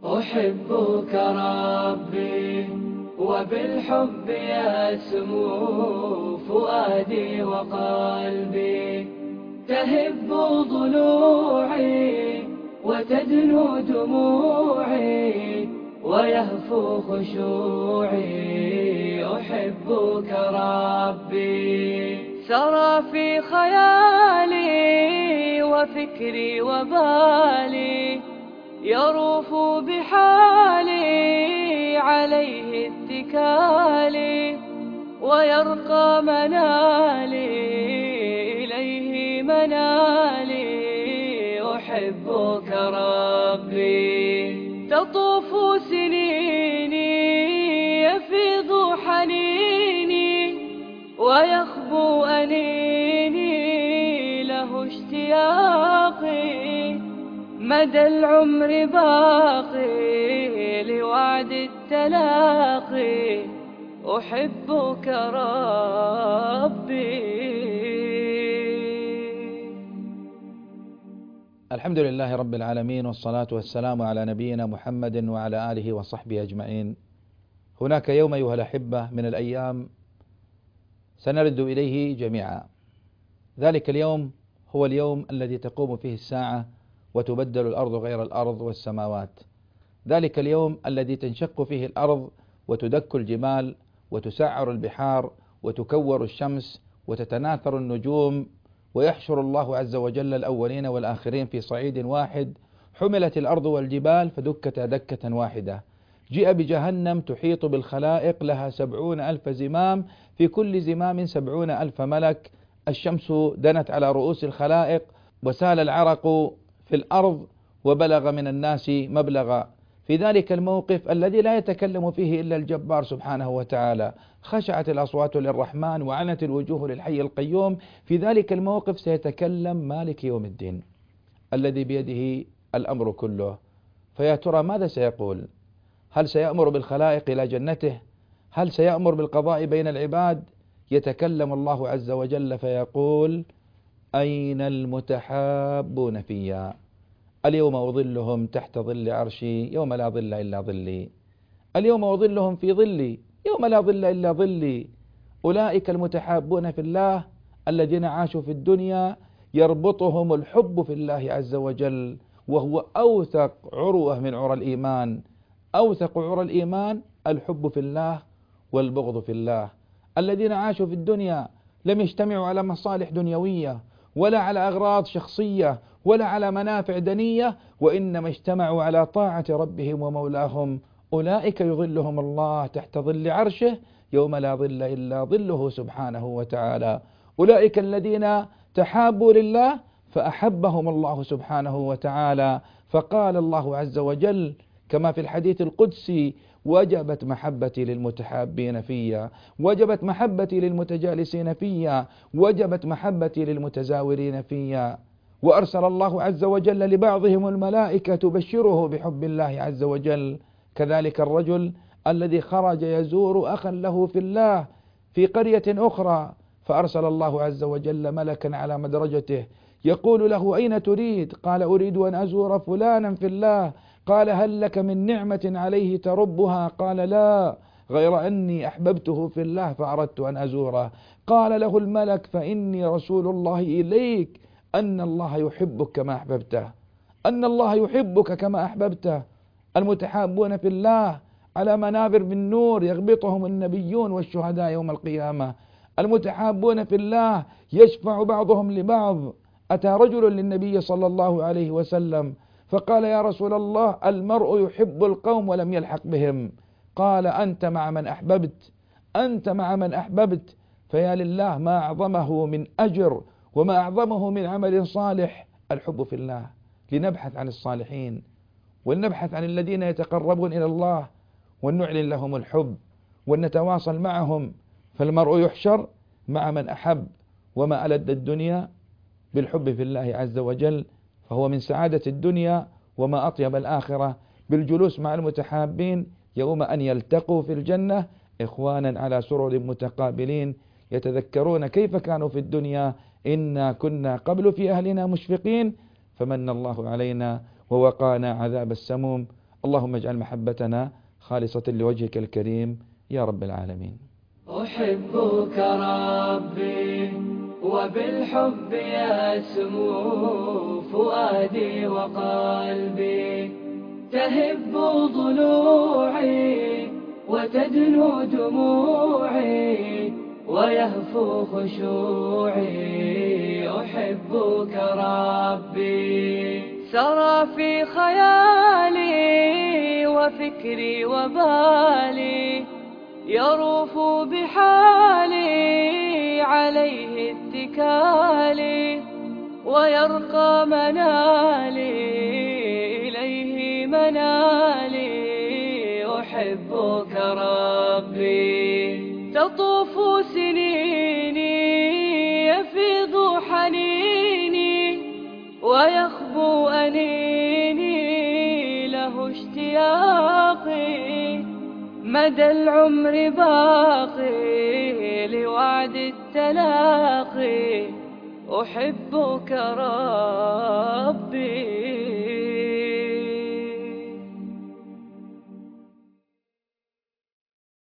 أحبك ربي وبالحب يسمو فؤادي وقلبي، تهب ضلوعي وتدنو دموعي ويهفو خشوعي. أحبك ربي، سرى في خيالي وفكري وبالي، يروف بحالي عليه اتكالي، ويرقى منالي إليه منالي. أحبك ربي، تطوف سنيني يفيض حنيني ويخبو أنيني له اشتياقي، مدى العمر باقي لوعد التلاقي. أحبك ربي. الحمد لله رب العالمين، والصلاة والسلام على نبينا محمد وعلى آله وصحبه أجمعين. هناك يوم أيها الأحبة من الأيام سنرد إليه جميعا. ذلك اليوم هو اليوم الذي تقوم فيه الساعة وتبدل الأرض غير الأرض والسماوات. ذلك اليوم الذي تنشق فيه الأرض وتدك الجبال وتسعر البحار وتكور الشمس وتتناثر النجوم، ويحشر الله عز وجل الأولين والآخرين في صعيد واحد. حملت الأرض والجبال فدكتا دكة واحدة. جيء بجهنم تحيط بالخلائق، لها 70,000 زمام، في كل زمام 70,000 ملك. الشمس دنت على رؤوس الخلائق، وسال العرق في الأرض، وبلغ من الناس مبلغا. في ذلك الموقف الذي لا يتكلم فيه إلا الجبار سبحانه وتعالى، خشعت الأصوات للرحمن وعنت الوجوه للحي القيوم. في ذلك الموقف سيتكلم مالك يوم الدين الذي بيده الأمر كله. فيا ترى ماذا سيقول؟ هل سيأمر بالخلائق إلى جنته؟ هل سيأمر بالقضاء بين العباد؟ يتكلم الله عز وجل فيقول: أين المتحابون فيا؟ اليوم أظلهم تحت ظل عرشي يوم لا ظل إلا ظلي. اليوم أظلهم في ظلي يوم لا ظل إلا ظلي. أولئك المتحابون في الله الذين عاشوا في الدنيا يربطهم الحب في الله عز وجل، وهو أوثق عروة من عرى الإيمان. أوثق عرى الإيمان الحب في الله والبغض في الله. الذين عاشوا في الدنيا لم يجتمعوا على مصالح دنيوية ولا على أغراض شخصية ولا على منافع دنية، وإنما اجتمعوا على طاعة ربهم ومولاهم. أولئك يظلهم الله تحت ظل عرشه يوم لا ظل إلا ظله سبحانه وتعالى. أولئك الذين تحابوا لله فأحبهم الله سبحانه وتعالى. فقال الله عز وجل كما في الحديث القدسي: وجبت محبتي للمتحابين فيا، وجبت محبتي للمتجالسين فيا، وجبت محبتي للمتزاورين فيا. وأرسل الله عز وجل لبعضهم الملائكة تبشره بحب الله عز وجل. كذلك الرجل الذي خرج يزور أخا له في الله في قرية أخرى، فأرسل الله عز وجل ملكا على مدرجته يقول له: أين تريد؟ قال: أريد أن أزور فلانا في الله. قال: هل لك من نعمة عليه تربها؟ قال: لا، غير أني أحببته في الله فأردت أن أزوره. قال له الملك: فإني رسول الله إليك، أن الله يحبك كما أحببته، أن الله يحبك كما أحببته. المتحابون في الله على منابر من نور يغبطهم النبيون والشهداء يوم القيامة. المتحابون في الله يشفع بعضهم لبعض. أتى رجل للنبي صلى الله عليه وسلم فقال: يا رسول الله، المرء يحب القوم ولم يلحق بهم. قال: أنت مع من أحببت، أنت مع من أحببت. فيا لله ما أعظمه من أجر وما أعظمه من عمل صالح الحب في الله. لنبحث عن الصالحين ولنبحث عن الذين يتقربون إلى الله ونعلن لهم الحب ونتواصل معهم. فالمرء يحشر مع من أحب، وما ألد الدنيا بالحب في الله عز وجل، فهو من سعادة الدنيا وما أطيب الآخرة بالجلوس مع المتحابين يوم أن يلتقوا في الجنة إخوانا على سرر متقابلين يتذكرون كيف كانوا في الدنيا: إنا كنا قبل في أهلنا مشفقين فمن الله علينا ووقانا عذاب السموم. اللهم اجعل محبتنا خالصة لوجهك الكريم يا رب العالمين. أحبك ربي وبالحب يسمو فؤادي وقلبي، تهب ضلوعي وتدنو دموعي ويهفو خشوعي. أحبك ربي سرى في خيالي وفكري وبالي، يروف بحالي عليه اتكالي، ويرقى منالي إليه منالي. أحبك ربي تطوف سنيني يفيض حنيني ويخبو أنيني، له اشتياقي مدى العمر باقي لوعد التلاقي. أحبك ربي